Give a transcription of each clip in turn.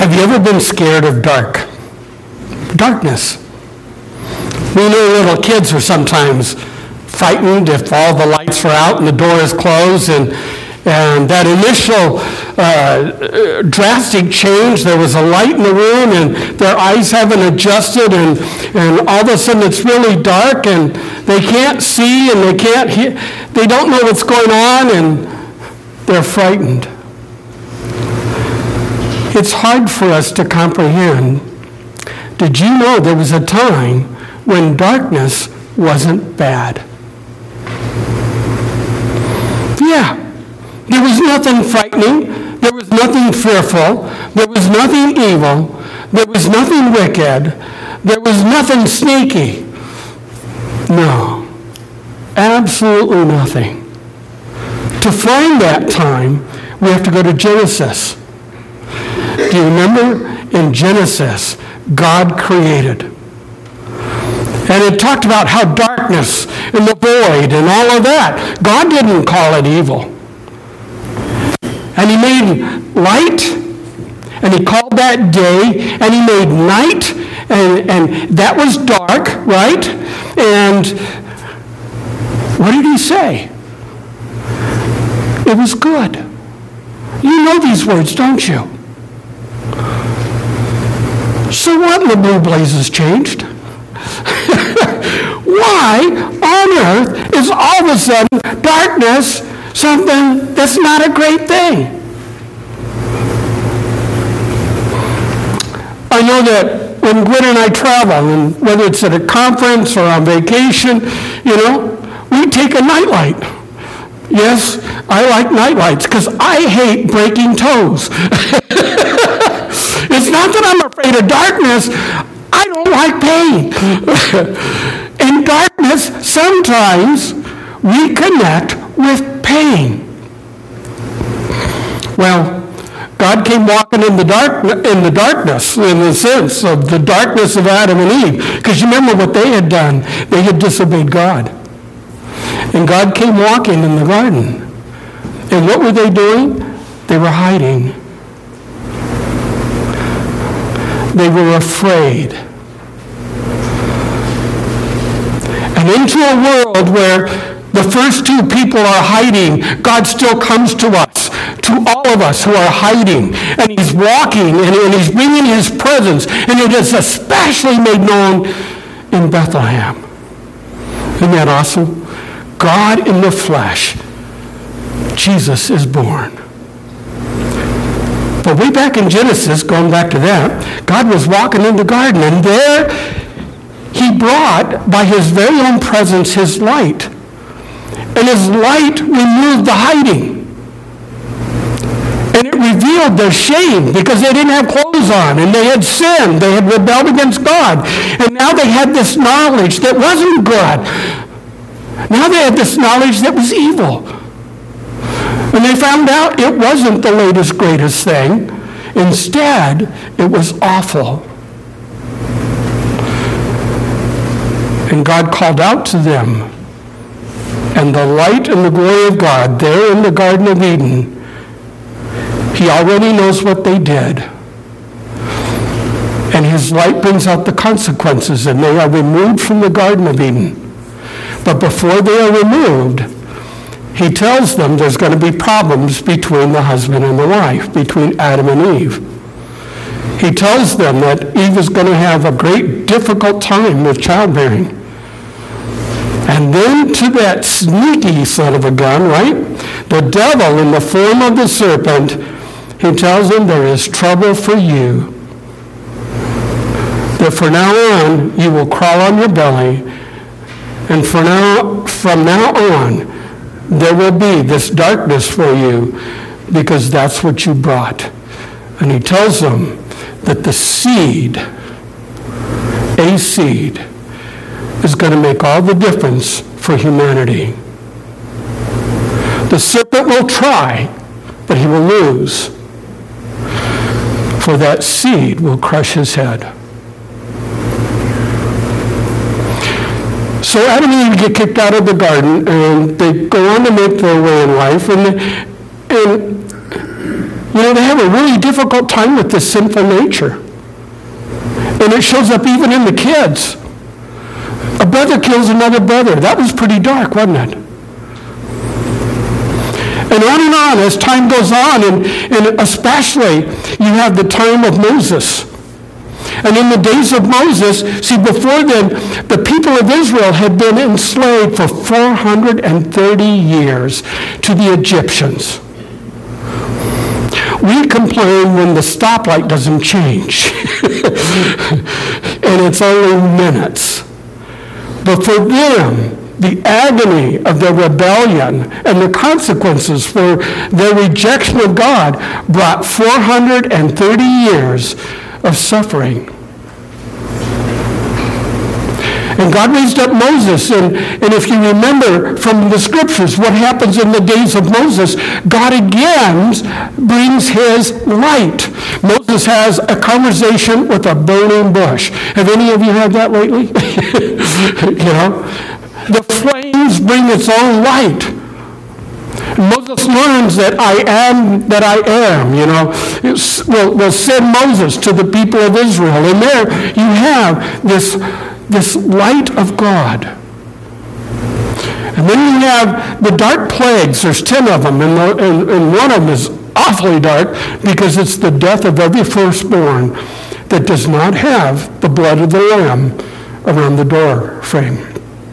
Have you ever been scared of darkness? We know little kids are sometimes frightened if all the lights are out and the door is closed, and that initial drastic change, there was a light in the room and their eyes haven't adjusted, and all of a sudden it's really dark and they can't see and they can't hear, they don't know what's going on, and they're frightened. It's hard for us to comprehend. Did you know there was a time when darkness wasn't bad? Yeah. There was nothing frightening. There was nothing fearful. There was nothing evil. There was nothing wicked. There was nothing sneaky. No. Absolutely nothing. To find that time, we have to go to Genesis. Do you remember? In Genesis, God created. And it talked about how darkness and the void and all of that. God didn't call it evil. And he made light, and he called that day, and he made night, and that was dark, right? And what did he say? It was good. You know these words, don't you? So what in the blue blazes changed? Why on earth is all of a sudden darkness something that's not a great thing? I know that when Gwen and I travel, and whether it's at a conference or on vacation, we take a nightlight. Yes, I like nightlights because I hate breaking toes. It's not that I'm afraid of darkness. I don't like pain. In darkness, sometimes we connect with pain. Well, God came walking in the darkness, in the sense of the darkness of Adam and Eve. Because you remember what they had done. They had disobeyed God. And God came walking in the garden. And what were they doing? They were hiding. They were afraid. And into a world where the first two people are hiding, God still comes to us, to all of us who are hiding. And he's walking, and he's bringing his presence. And it is especially made known in Bethlehem. Isn't that awesome? God in the flesh. Jesus is born. But way back in Genesis, going back to that, God was walking in the garden, and there he brought, by his very own presence, his light. And his light removed the hiding. And it revealed their shame, because they didn't have clothes on, and they had sinned. They had rebelled against God. And now they had this knowledge that wasn't good. Now they had this knowledge that was evil. And they found out it wasn't the latest, greatest thing. Instead, it was awful. And God called out to them. And the light and the glory of God there in the Garden of Eden, he already knows what they did. And his light brings out the consequences, and they are removed from the Garden of Eden. But before they are removed, he tells them there's going to be problems between the husband and the wife, between Adam and Eve. He tells them that Eve is going to have a great difficult time with childbearing. And then to that sneaky son of a gun, right? The devil in the form of the serpent, he tells them there is trouble for you. That from now on, you will crawl on your belly, and from now on, there will be this darkness for you, because that's what you brought. And he tells them that the seed, a seed, is going to make all the difference for humanity. The serpent will try, but he will lose. For that seed will crush his head. So Adam and Eve get kicked out of the garden, and they go on to make their way in life. And You know, they have a really difficult time with this sinful nature. And it shows up even in the kids. A brother kills another brother. That was pretty dark, wasn't it? And on as time goes on, and especially you have the time of Moses. And in the days of Moses, see, before then, the people of Israel had been enslaved for 430 years to the Egyptians. We complain when the stoplight doesn't change. And it's only minutes. But for them, the agony of their rebellion and the consequences for their rejection of God brought 430 years of suffering. And God raised up Moses, and if you remember from the scriptures what happens in the days of Moses, God again brings his light. Moses has a conversation with a burning bush. Have any of you had that lately? You know, the flames bring its own light. Moses learns that I am, you know, will send Moses to the people of Israel. And there you have this light of God. And then you have the dark plagues. There's 10 of them, and one of them is awfully dark because it's the death of every firstborn that does not have the blood of the Lamb around the door frame.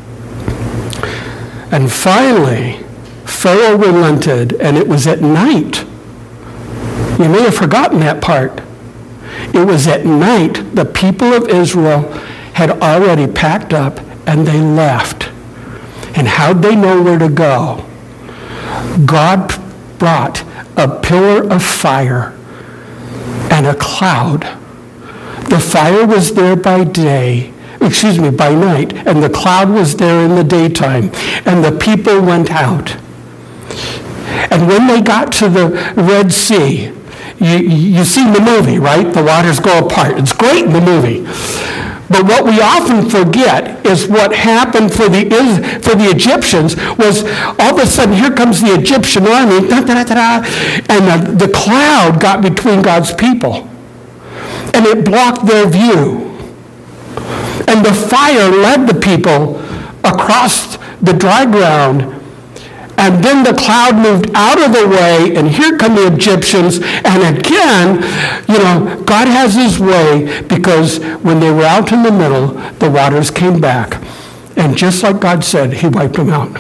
And finally, Pharaoh relented, and it was at night. You may have forgotten that part. It was at night the people of Israel had already packed up and they left. And how'd they know where to go? God brought a pillar of fire and a cloud. The fire was there by night, and the cloud was there in the daytime, and the people went out. And when they got to the Red Sea, you see in the movie, right? The waters go apart. It's great in the movie. But what we often forget is what happened for the Egyptians was all of a sudden here comes the Egyptian army, and the cloud got between God's people. And it blocked their view. And the fire led the people across the dry ground. And then the cloud moved out of the way, and here come the Egyptians. And again, you know, God has his way, because when they were out in the middle, the waters came back. And just like God said, he wiped them out.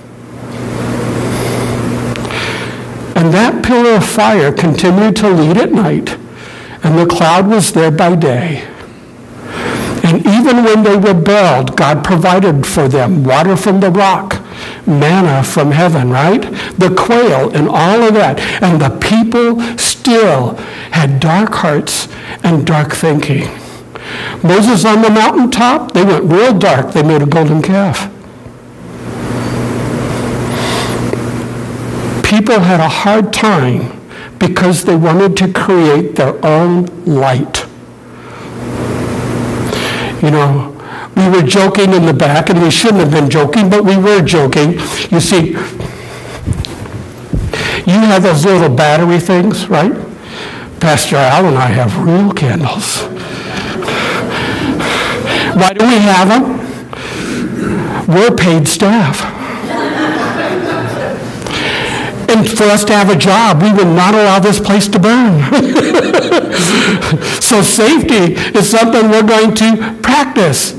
And that pillar of fire continued to lead at night, and the cloud was there by day. And even when they rebelled, God provided for them water from the rock, manna from heaven, right? The quail and all of that. And the people still had dark hearts and dark thinking. Moses on the mountaintop, they went real dark. They made a golden calf. People had a hard time because they wanted to create their own light. You know, we were joking in the back, and we shouldn't have been joking, but we were joking. You see, you have those little battery things, right? Pastor Al and I have real candles. Why do we have them? We're paid staff. And for us to have a job, we would not allow this place to burn. So safety is something we're going to practice.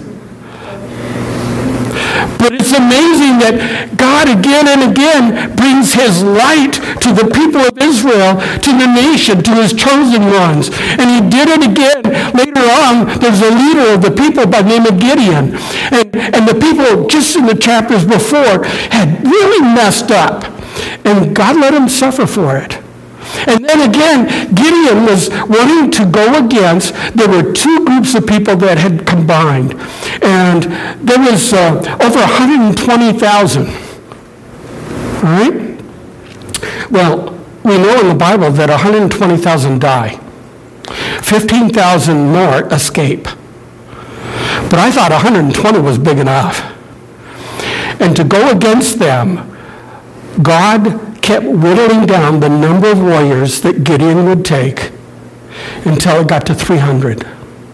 But it's amazing that God again and again brings his light to the people of Israel, to the nation, to his chosen ones. And he did it again. Later on, there's a leader of the people by the name of Gideon. And the people, just in the chapters before, had really messed up. And God let him suffer for it. And then again, Gideon was wanting to go against, there were two groups of people that had combined. And there was over 120,000. All right? Well, we know in the Bible that 120,000 die. 15,000 more escape. But I thought 120 was big enough. And to go against them, God kept whittling down the number of warriors that Gideon would take until it got to 300.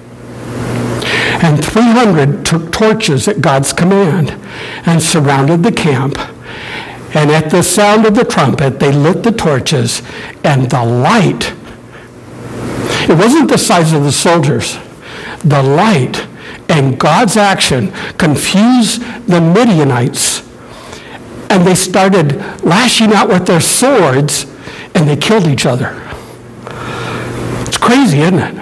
And 300 took torches at God's command and surrounded the camp. And at the sound of the trumpet, they lit the torches, and the light, it wasn't the size of the soldiers, the light and God's action confused the Midianites, and they started lashing out with their swords, and they killed each other. It's crazy, isn't it?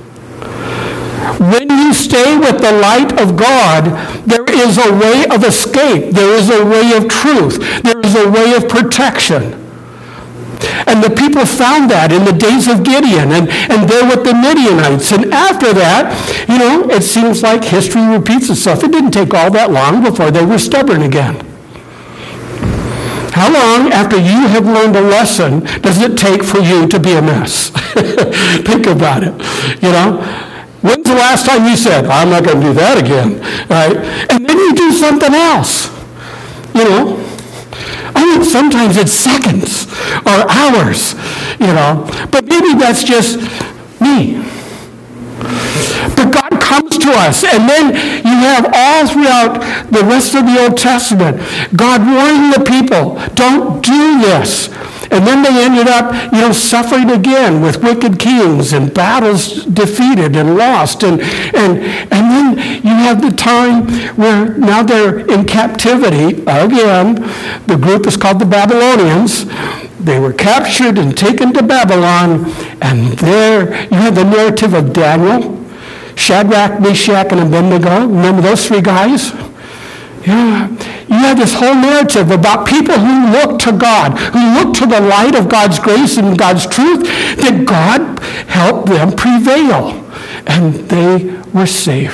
When you stay with the light of God, there is a way of escape. There is a way of truth. There is a way of protection. And the people found that in the days of Gideon, and they're with the Midianites. And after that, it seems like history repeats itself. It didn't take all that long before they were stubborn again. How long after you have learned a lesson does it take for you to be a mess? Think about it, When's the last time you said, I'm not going to do that again, right? And then you do something else, I mean, sometimes it's seconds or hours, But maybe that's just me. But God comes to us, and then you have all throughout the rest of the Old Testament, God warning the people, don't do this. And then they ended up, suffering again with wicked kings and battles defeated and lost. And then you have the time where now they're in captivity again. The group is called the Babylonians. They were captured and taken to Babylon. And there you have the narrative of Daniel, Shadrach, Meshach, and Abednego. Remember those three guys? Yeah, you have this whole narrative about people who look to God, who look to the light of God's grace and God's truth, that God helped them prevail, and they were safe.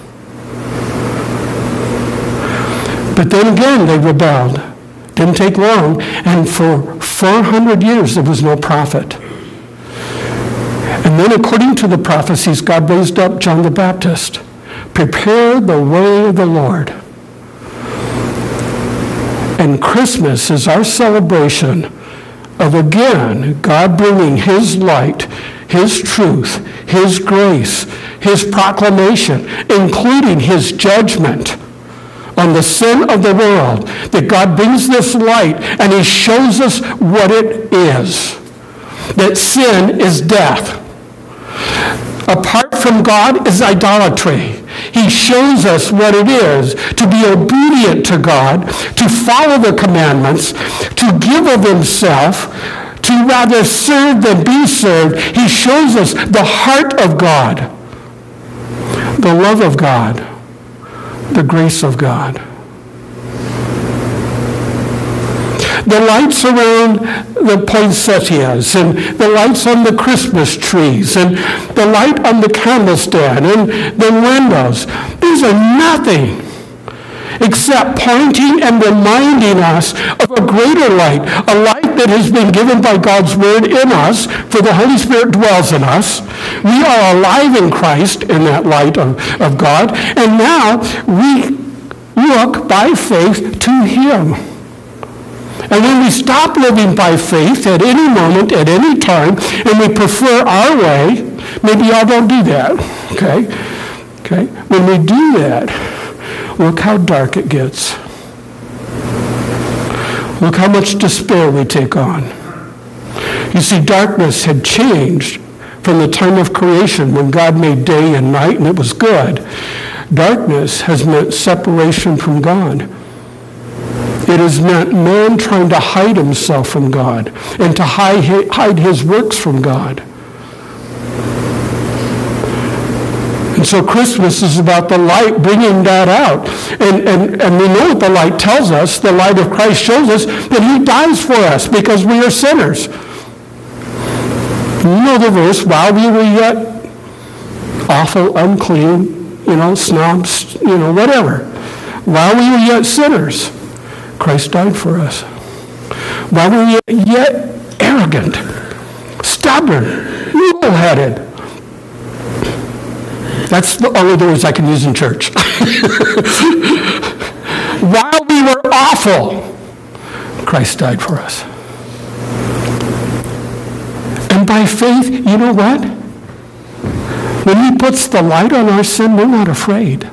But then again, they rebelled. Didn't take long, and for 400 years there was no prophet. And then according to the prophecies, God raised up John the Baptist. Prepare the way of the Lord. And Christmas is our celebration of, again, God bringing his light, his truth, his grace, his proclamation, including his judgment on the sin of the world, that God brings this light and he shows us what it is, that sin is death. Apart from God is idolatry. He shows us what it is to be obedient to God, to follow the commandments, to give of himself, to rather serve than be served. He shows us the heart of God, the love of God, the grace of God. The lights around the poinsettias, and the lights on the Christmas trees, and the light on the candlestand, and the windows, these are nothing except pointing and reminding us of a greater light, a light that has been given by God's word in us, for the Holy Spirit dwells in us. We are alive in Christ in that light of God, and now we look by faith to him. And when we stop living by faith at any moment, at any time, and we prefer our way, maybe y'all don't do that, okay? When we do that, look how dark it gets. Look how much despair we take on. You see, darkness had changed from the time of creation when God made day and night, and it was good. Darkness has meant separation from God. It has meant man trying to hide himself from God and to hide his works from God. And so Christmas is about the light bringing that out. And we know what the light tells us. The light of Christ shows us that he dies for us because we are sinners. You know the verse, while we were yet awful, unclean, snobs, whatever. While we were yet sinners, Christ died for us. While we were yet arrogant, stubborn, evil-headed. That's the only words I can use in church. While we were awful, Christ died for us. by faith, you know what? When he puts the light on our sin, we're not afraid.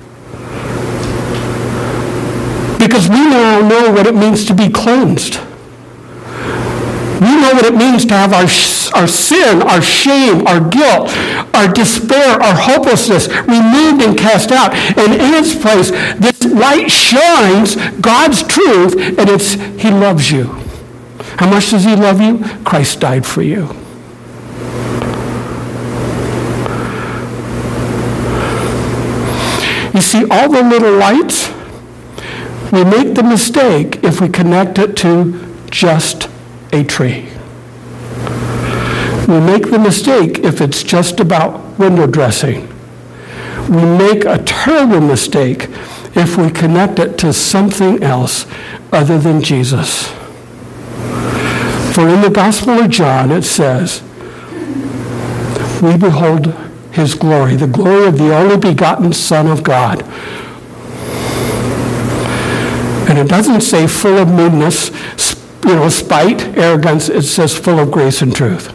Because we now know what it means to be cleansed. We know what it means to have our sin, our shame, our guilt, our despair, our hopelessness removed and cast out. And in its place, this light shines God's truth, and it's he loves you. How much does he love you? Christ died for you. You see, all the little lights, we make the mistake if we connect it to just a tree. We make the mistake if it's just about window dressing. We make a terrible mistake if we connect it to something else other than Jesus. For in the Gospel of John it says, we behold his glory, the glory of the only begotten Son of God. And it doesn't say full of meanness, spite, arrogance. It says full of grace and truth.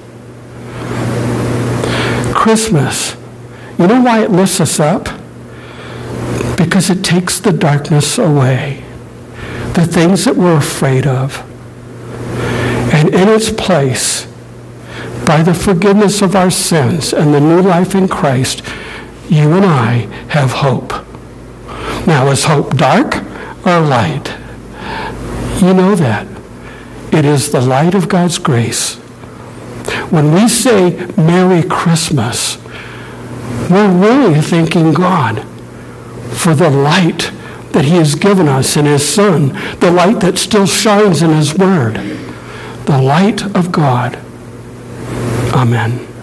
Christmas, you know why it lifts us up? Because it takes the darkness away, the things that we're afraid of. And in its place, by the forgiveness of our sins and the new life in Christ, you and I have hope. Now, is hope dark or light? You know that. It is the light of God's grace. When we say Merry Christmas, we're really thanking God for the light that he has given us in his Son, the light that still shines in his Word, the light of God. Amen.